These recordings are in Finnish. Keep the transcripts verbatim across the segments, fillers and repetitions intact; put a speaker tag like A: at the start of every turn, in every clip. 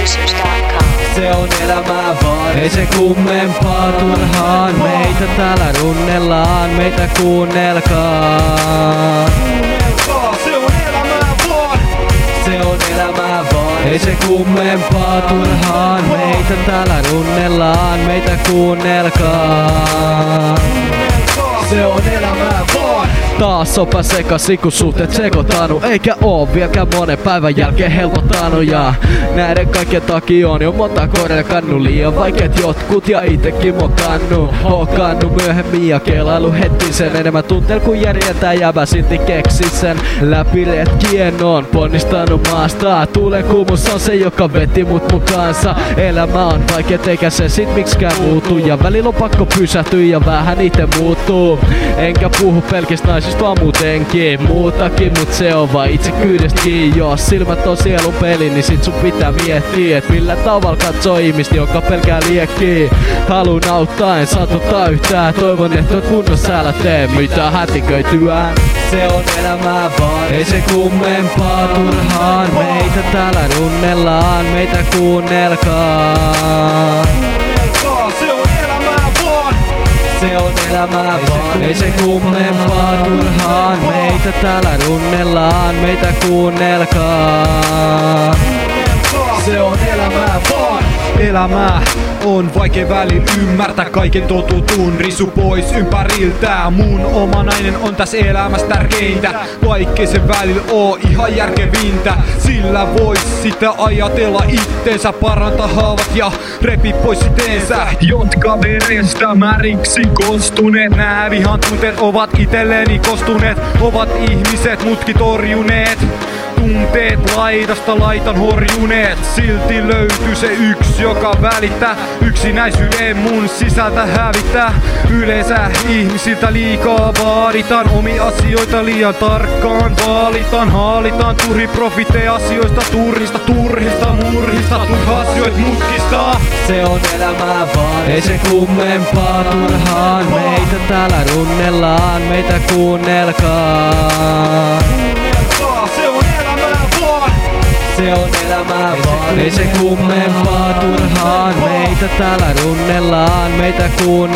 A: producers dot com.
B: Se on elämää vaan, ei se kummempaa turhaan. Meitä täällä runnellaan, meitä kuunnelkaa.
C: Se on elämää vaan.
B: Se on elämää vaan, ei se kummempaa turhaan. Meitä täällä runnellaan, meitä kuunnelkaa.
C: Se on elämää vaan.
B: Taas sopa sekasi kun suhteet sekoittanut, eikä oo vieläkään monen päivän jälkeen helpottanut. Ja näiden kaikkien takia on jo monta kohdalla kannu liian vaikeet jotkut ja itekin mokannut. Hokannut myöhemmin ja kelailu heti sen enemmän tuntel kun järjentää jäbä silti keksi sen. Läpi retkien on ponnistanut maasta, tuulen kuumus on se joka veti mut mukaansa. Elämä on vaikeet eikä se sit miksikään muutu ja välillä on pakko pysähtyä ja vähän ite muuttuu. Enkä puhu pelkistä naisista vaan muutenkin, muutakin mut se on vaan itsekyydestäkin. Jos silmät on sielun peli, niin sit sun pitää miettiä, et millä tavalla katsoo ihmistä, joka pelkää liekkii. Haluun auttaa, en satuttaa yhtään, toivon että oot kunnossa, älä tee mitään hätiköityä. Se on elämää vaan, ei se kummempaa turhaan. Meitä täällä runnellaan, meitä kuunnelkaa.
C: Se on elämää vaan.
B: Se on elämää vaan, ei se kummempaa turhaan. Meitä täällä runnellaan, meitä kuunnelkaa.
C: Se on elämää vaan. Elämää on vaikea välillä ymmärtää, kaiken totutun risu pois ympäriltä. Mun oma nainen on tässä elämässä tärkeintä, vaikkei se välillä oo ihan järkevintä. Sillä vois sitä ajatella itteensä, parantaa haavat ja repi pois siteensä. Jotka verestä märiksi kostuneet, nää vihan tunteet ovat itselleni kostuneet. Ovat ihmiset mutki torjuneet, tunteet laidasta laitan horjuneet. Silti löytyy se yksi, joka välittää, yksinäisyyden mun sisältä hävittää. Yleensä ihmisiltä liikaa vaaditaan, omia asioita liian tarkkaan vaalitaan. Haalitaan turhi profitteja asioista, turhista, turhista, murhista, turha-asioit mutkistaa.
B: Se on elämää vaan, ei se kummempaa turhaan. Meitä täällä runnellaan, meitä kuunnelkaa.
C: Se on elämää vaan.
B: Se on elämää vaan, ei se kummempaa turhaan. Meitä täällä runnellaan, meitä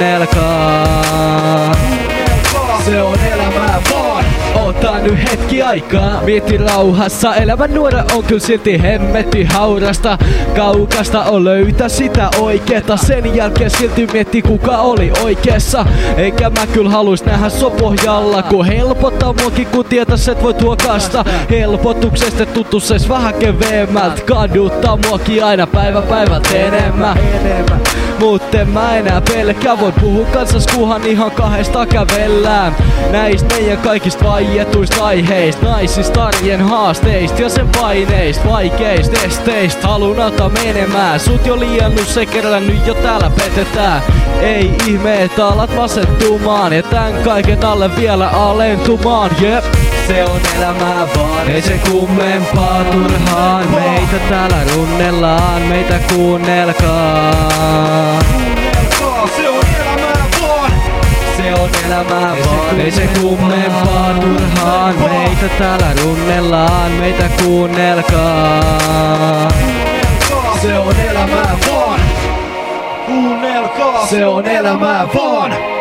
B: kuunnelkaa.
C: Se on elämää vaan.
B: Ota nyt hetki aikaa, mieti rauhassa. Elämän nuora on kyllä silti hemmetti haurasta. Kaukasta on löytää sitä oikeeta. Sen jälkeen silti mietti kuka oli oikeessa. Eikä mä kyllä haluis nähdä sopohjalla, kun helpottaa muakin kun tietäis et voi tuokasta. Helpotuksesta tuttu ses vähän keveemmältä, kaduttaa muakin aina päivä päivältä enemmän. Mut en mä enää pelkää, voin puhua kansas kuhan ihan kahdesta kävellään. Näistä meidän kaikista vaietuista aiheista, naisista arjen haasteista ja sen paineista, vaikeista esteistä. Haluun auttaa menemään, sut jo liiannut se kerran, nyt jo täällä petetään. Ei ihme, että alat masentumaan ja tän kaiken alle vielä alentumaan, jep. Se on elämää vaan, ei se kummempaa turhaan. Meitä täällä runnellaan, meitä kuunnelkaa.
C: Se on elämää vaan.
B: Se on elämää vaan, ei se kummempaa turhaan. Meitä täällä runnellaan, meitä kuunnelkaa.
C: Se on elämää vaan. Kuunnelkaa. Se on elämää vaan.